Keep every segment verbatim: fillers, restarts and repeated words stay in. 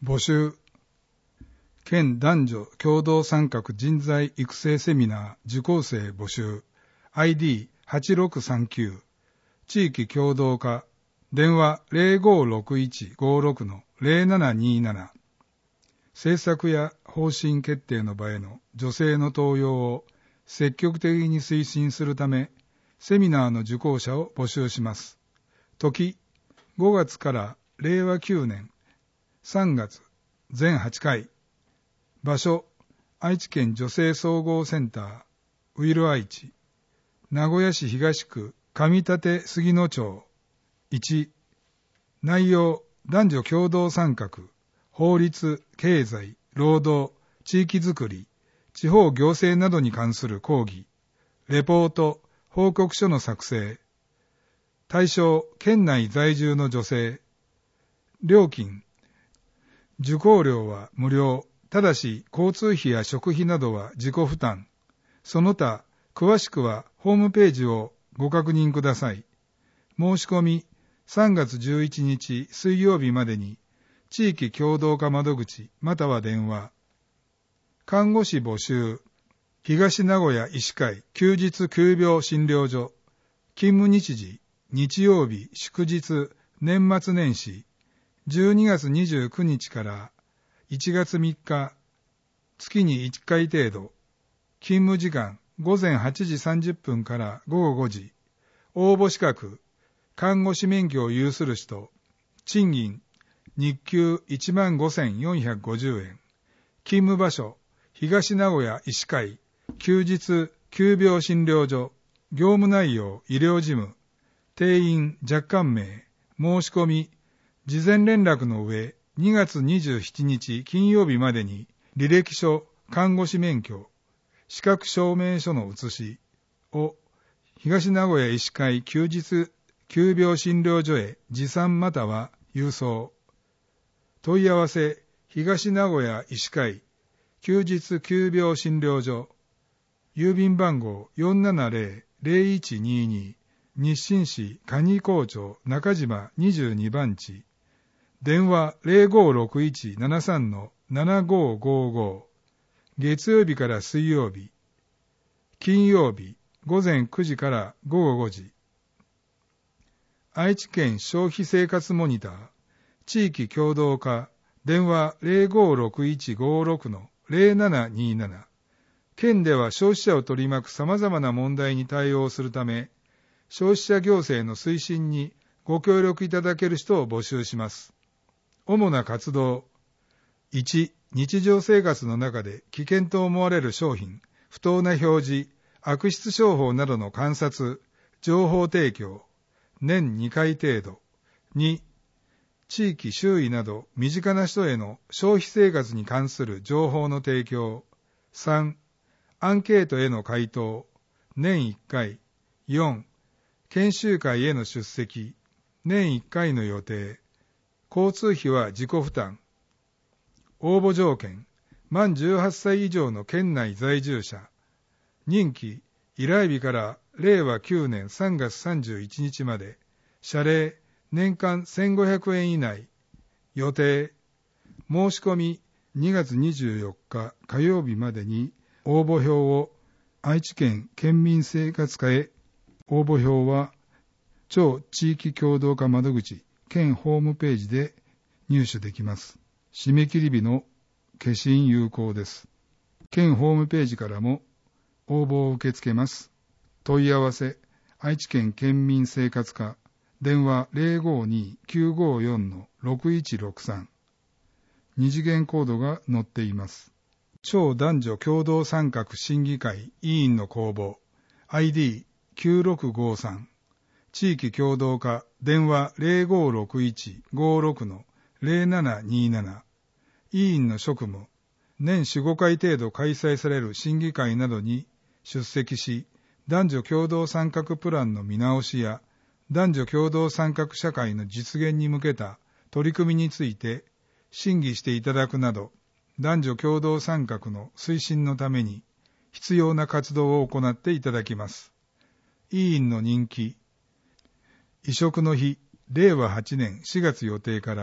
募集。県男女共同参画人材育成セミナー受講生募集。アイディーはちろくさんきゅう。地域共同課。電話 ゼロごろくいちごろくのゼロななになな。政策や方針決定の場への女性の登用を積極的に推進するため、セミナーの受講者を募集します。時、ごがつかられいわきゅうねんさんがつ全はちかい。場所、愛知県女性総合センター、ウィル愛知。名古屋市東区上立杉野町。いち、内容、男女共同参画、法律、経済、労働、地域づくり、地方行政などに関する講義、レポート、報告書の作成。対象、県内在住の女性。料金、受講料は無料。ただし、交通費や食費などは自己負担。その他、詳しくはホームページをご確認ください。申し込み、さんがつじゅういちにち水曜日までに、地域共同課窓口または電話。看護師募集。東名古屋医師会休日急病診療所。勤務日時、日曜日、祝日、年末年始。じゅうにがつにじゅうくにちからいちがつみっか、月にいっかい程度。勤務時間、ごぜんはちじさんじゅっぷんからごごごじ。応募資格、看護師免許を有する人。賃金、日給いちまんごせんよんひゃくごじゅうえん。勤務場所、東名古屋医師会、休日、急病診療所。業務内容、医療事務。定員、若干名。申し込み、事前連絡の上、にがつにじゅうしちにち金曜日までに、履歴書、看護師免許、資格証明書の写しを、東名古屋医師会休日急病診療所へ持参または郵送。問い合わせ、東名古屋医師会休日急病診療所。郵便番号 よんななゼロ ゼロいちにに 日清市蟹工町中島にじゅうにばんち。電話 ゼロごろくいちななさんのななごごご。月曜日から水曜日。金曜日ごぜんくじからごごごじ。愛知県消費生活モニター、地域共同課、電話 ゼロごろくいちごろくのゼロななになな。県では消費者を取り巻く様々な問題に対応するため、消費者行政の推進にご協力いただける人を募集します。主な活動。いち、日常生活の中で危険と思われる商品、不当な表示、悪質商法などの観察、情報提供、年にかい程度。に、地域周囲など身近な人への消費生活に関する情報の提供。さん、アンケートへの回答、年いっかい。よん、研修会への出席、年いっかいの予定。交通費は自己負担。応募条件、満じゅうはっさい以上の県内在住者。任期、依頼日かられいわきゅうねんさんがつさんじゅういちにちまで。謝礼、年間せんごひゃくえん以内。予定、申し込みにがつにじゅうよっか火曜日までに応募票を愛知県県民生活課へ。応募票は町地域共同課窓口県ホームページで入手できます。締め切り日の消印有効です。県ホームページからも応募を受け付けます。問い合わせ、愛知県県民生活課、電話 ゼロごに きゅうごよん ろくいちろくさん。二次元コードが載っています。町男女共同参画審議会委員の公募、アイディーきゅうろくごさん。地域共同課、電話 ゼロごろくいちごろくのゼロななになな。委員の職務、年よん、ごかい程度開催される審議会などに出席し、男女共同参画プランの見直しや、男女共同参画社会の実現に向けた取り組みについて審議していただくなど、男女共同参画の推進のために必要な活動を行っていただきます。委員の任期、委嘱の日、れいわはちねんしがつ予定から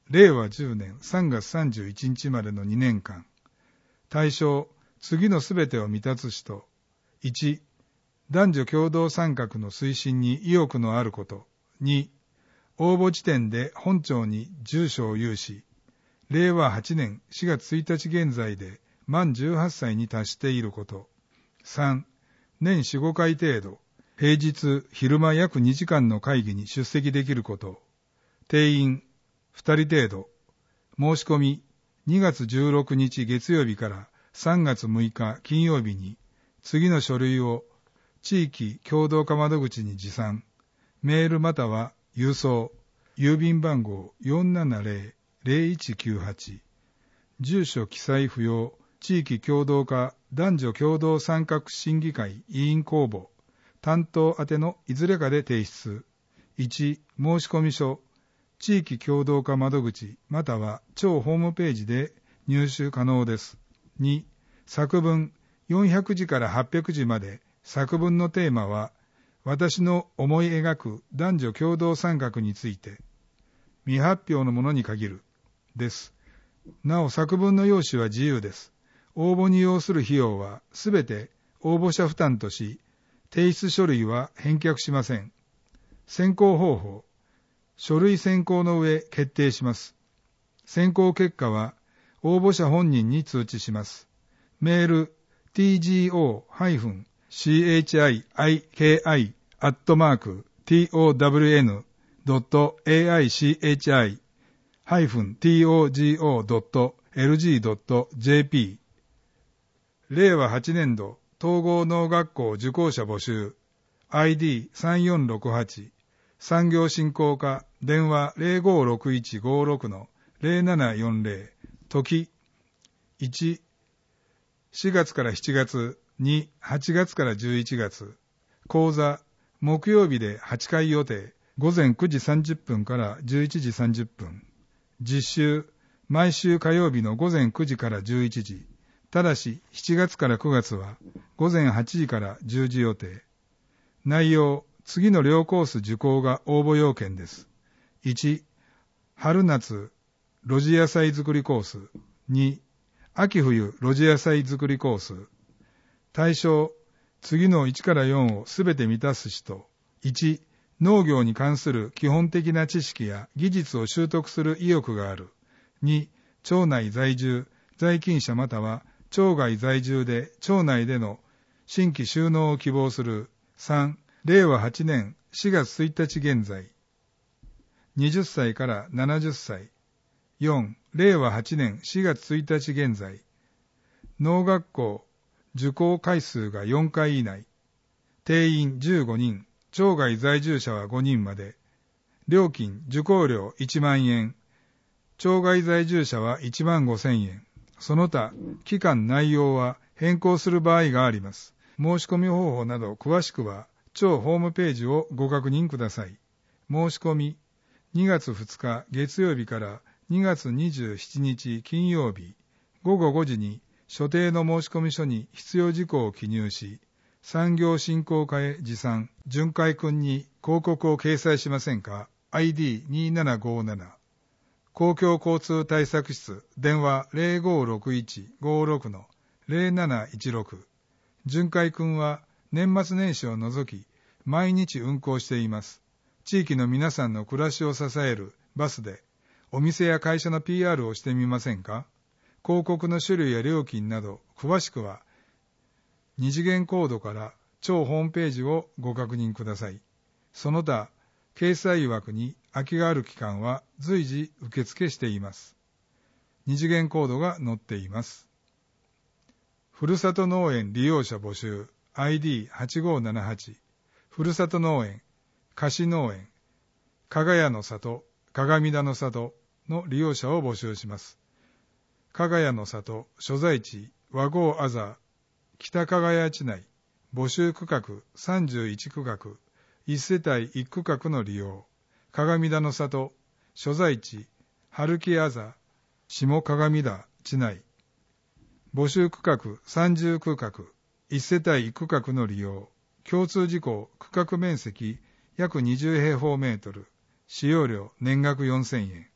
れいわじゅうねんさんがつさんじゅういちにちまでのにねんかん。対象、次のすべてを満たす人。いち、男女共同参画の推進に意欲のあること。に、応募時点で本庁に住所を有し、れいわはちねんしがつついたち現在で満じゅうはっさいに達していること。さん、年よん、ごかい程度、平日昼間約にじかんの会議に出席できること。定員ふたり程度。申し込みにがつじゅうろくにち月曜日からさんがつむいか金曜日に次の書類を地域共同化窓口に持参。メールまたは郵送。郵便番号 よんななぜろぜろいちきゅうはち。住所記載不要。地域共同化男女共同参画審議会委員公募。担当宛てのいずれかで提出。いち、申込書。地域共同化窓口または庁ホームページで入手可能です。に、作文よんひゃくじからはっぴゃくじまで。作文のテーマは私の思い描く男女共同参画について。未発表のものに限る。です。なお作文の用紙は自由です。応募に要する費用はすべて応募者負担とし、提出書類は返却しません。選考方法。書類選考の上決定します。選考結果は応募者本人に通知します。メール ティージーオー シーエイチアイアイケーアイ アットマーク トウン ドット エーアイシーエイチアイ ハイフン トゴ ドット エルジー ドット ジェーピー れいわはちねんど統合農学校受講者募集 アイディーさんよんろくはち 産業振興課電話 ゼロごろくいちごろく のゼロななよんゼロ時いち、しがつからしちがつに、はちがつからじゅういちがつ講座木曜日ではちかい予定ごぜんくじさんじゅっぷんからじゅういちじさんじゅっぷん実習毎週火曜日のごぜんくじからじゅういちじただししちがつからくがつはごぜんはちじからじゅうじ予定内容次の両コース受講が応募要件です。いち、春夏露地野菜作りコース。に、秋冬露地野菜作りコース。対象、次のいちからよんをすべて満たす人。いち、農業に関する基本的な知識や技術を習得する意欲がある。に、町内在住、在勤者または町外在住で町内での新規就農を希望する。さん、れいわはちねんしがつついたち現在。はたちからななじゅっさい。よん、れいわはちねんしがつついたち現在。農学校受講回数がよんかい以内。定員じゅうごにん、町外在住者はごにんまで。料金、受講料いちまんえん。町外在住者はいちまんごせんえん。その他、期間内容は変更する場合があります。申し込み方法など詳しくは、庁ホームページをご確認ください。申し込み、にがつふつか月曜日からにがつにじゅうしちにち金曜日、ごごごじに所定の申込書に必要事項を記入し、産業振興課へ持参、巡回君に広告を掲載しませんか アイディーにーななごなな 公共交通対策室電話 ゼロごろくいちごろく のゼロなないちろく巡回君は年末年始を除き毎日運行しています。地域の皆さんの暮らしを支えるバスでお店や会社の ピーアール をしてみませんか。広告の種類や料金など詳しくは二次元コードから庁ホームページをご確認ください。その他、掲載枠に空きがある期間は随時受付しています。二次元コードが載っています。ふるさと農園利用者募集 アイディーはちごななはち ふるさと農園、菓子農園、加賀屋の里、鏡田の里の利用者を募集します。加賀屋の里、所在地、和合あざ、北加賀屋地内、募集区画さんじゅういちくがく、いち世帯いち区画の利用、鏡田の里、所在地、春木あざ、下鏡田地内、募集区画さんじゅうくがく、いち世帯いち区画の利用、共通事項、区画面積約にじゅうへいほうメートル、使用料年額よんせんえん、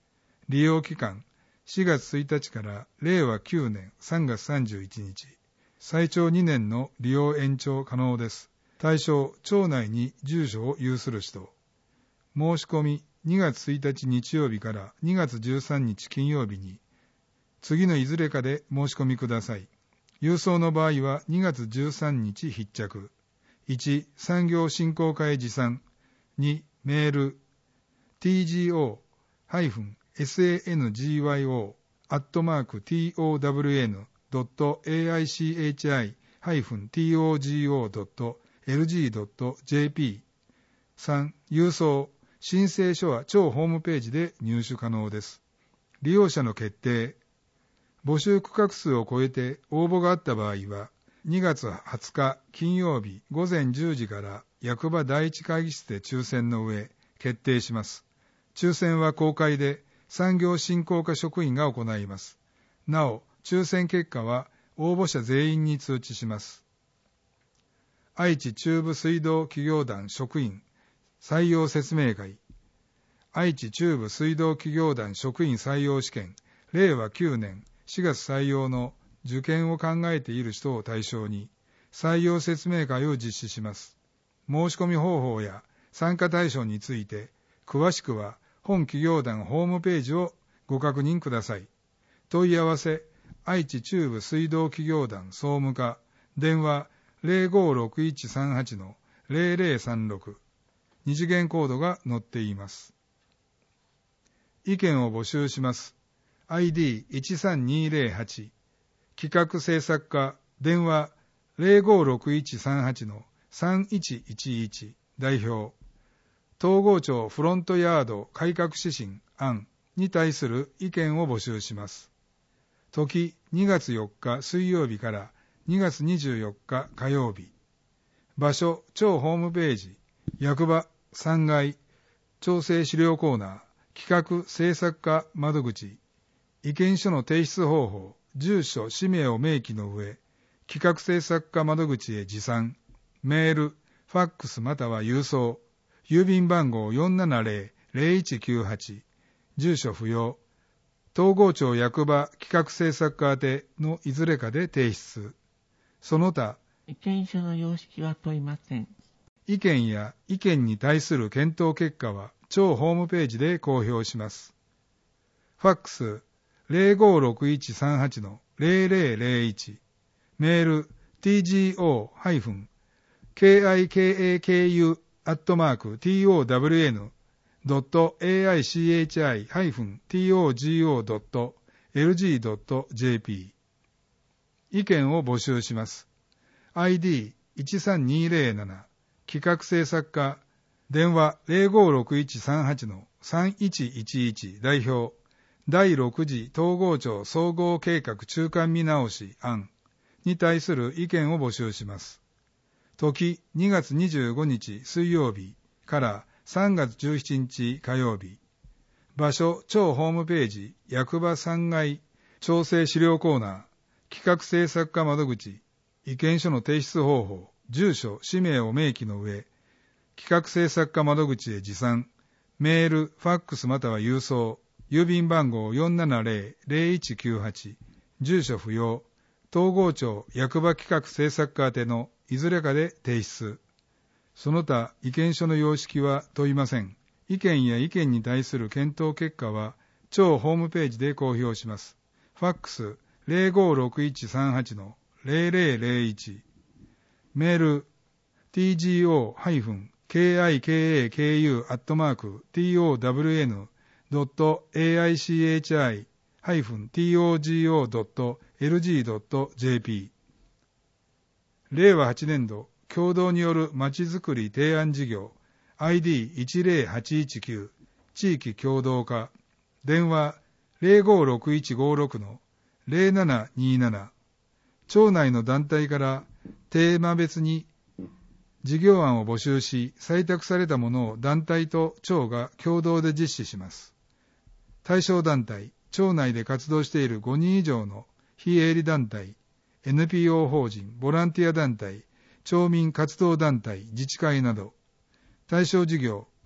利用期間しがつついたちかられいわきゅうねんさんがつさんじゅういちにち。最長にねんの利用延長可能です。対象、町内に住所を有する人。申し込みにがつついたち日曜日からにがつじゅうさんにち金曜日に、次のいずれかで申し込みください。郵送の場合はにがつじゅうさんにち必着。いち. 産業振興課へ持参。に. メール ティージーオー サンゴ アットマーク トウドット エーアイシーエイチアイ トゴ ドット エルジー ドット ジェーピー。さん. 郵送。申請書は町ホームページで入手可能です。利用者の決定。募集区画数を超えて応募があった場合は、にがつはつか金曜日ごぜんじゅうじから役場第一会議室で抽選の上、決定します。抽選は公開で産業振興課職員が行います。なお、抽選結果は応募者全員に通知します。愛知中部水道企業団職員採用説明会。愛知中部水道企業団職員採用試験れいわきゅうねんしがつ採用の受験を考えている人を対象に採用説明会を実施します。申し込み方法や参加対象について詳しくは本企業団ホームページをご確認ください。問い合わせ愛知中部水道企業団総務課電話 ゼロごろくいちさんはち のゼロゼロさんろく二次元コードが載っています。意見を募集します。アイディーいちさんにゼロはち 企画制作課電話 ゼロごろくいちさんはち のさんいちいちいち代表東郷町フロントヤード改革指針案に対する意見を募集します。時にがつよっか水曜日からにがつにじゅうよっか火曜日。場所町ホームページ役場さんがい調整資料コーナー企画制作課窓口。意見書の提出方法住所氏名を明記の上企画制作課窓口へ持参。メールファックスまたは郵送郵便番号 よんななゼロ ゼロいちきゅうはち 住所不要東郷町役場企画制作課宛てのいずれかで提出。その他意見書の様式は問いません。 意見や意見に対する検討結果は町ホームページで公表します。ファックスゼロごろくいちさんはち のゼロゼロゼロいちメール ティージーオー ケーアイケーエーケーユー アットマーク トウン ドット エーアイシーエイチアイ トゴ ドット エルジー ドット ジェーピー。意見を募集します。アイディーいちさんにゼロなな 企画制作課電話 ゼロごろくいちさんはち のさんいちいちいち代表だいろく次東郷町総合計画中間見直し案に対する意見を募集します。時にがつにじゅうごにち水曜日からさんがつじゅうしちにち火曜日。場所町ホームページ役場さんがい調整資料コーナー企画制作課窓口意見書の提出方法住所氏名を明記の上企画制作課窓口へ持参。メールファックスまたは郵送郵便番号 よんななゼロ ゼロいちきゅうはち 住所不要東郷町役場企画制作課宛てのいずれかで提出。その他意見書の様式は問いません。意見や意見に対する検討結果は町ホームページで公表します。ファックスゼロごろくいちさんはち のゼロゼロゼロいちメール ティージーオー ケーアイケーエーケーユー アットマーク トウン ドット エーアイシーエイチアイ トゴ ドット エルジー ドット ジェーピー。れいわはちねんど共同によるまちづくり提案事業 アイディーいちゼロはちいちきゅう 地域共同化電話 ゼロごろくいちごろく のゼロななになな町内の団体からテーマ別に事業案を募集し採択されたものを団体と町が共同で実施します。対象団体町内で活動しているごにん以上の非営利団体 エヌピーオー 法人ボランティア団体町民活動団体自治会など対象事業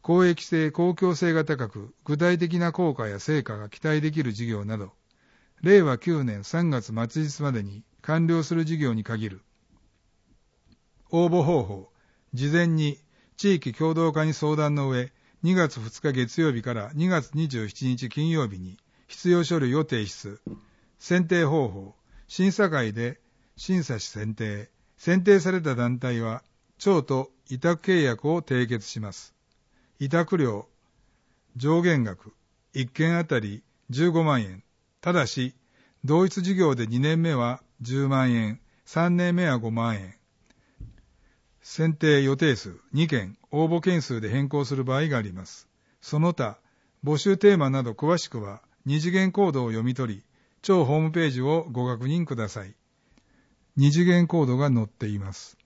公益性、公共性が高く、具体的な効果や成果が期待できる事業など、れいわきゅうねんさんがつ末日までに完了する事業に限る。応募方法、事前に地域協同課に相談の上、にがつふつか月曜日からにがつにじゅうしちにち金曜日に必要書類を提出。選定方法、審査会で審査し選定。選定された団体は、町と委託契約を締結します。委託料、上限額、いっけんあたりじゅうごまんえん。ただし、同一事業でにねんめはじゅうまんえん、さんねんめはごまんえん。選定予定数にけん、応募件数で変更する場合があります。その他、募集テーマなど詳しくは、二次元コードを読み取り、町ホームページをご確認ください。二次元コードが載っています。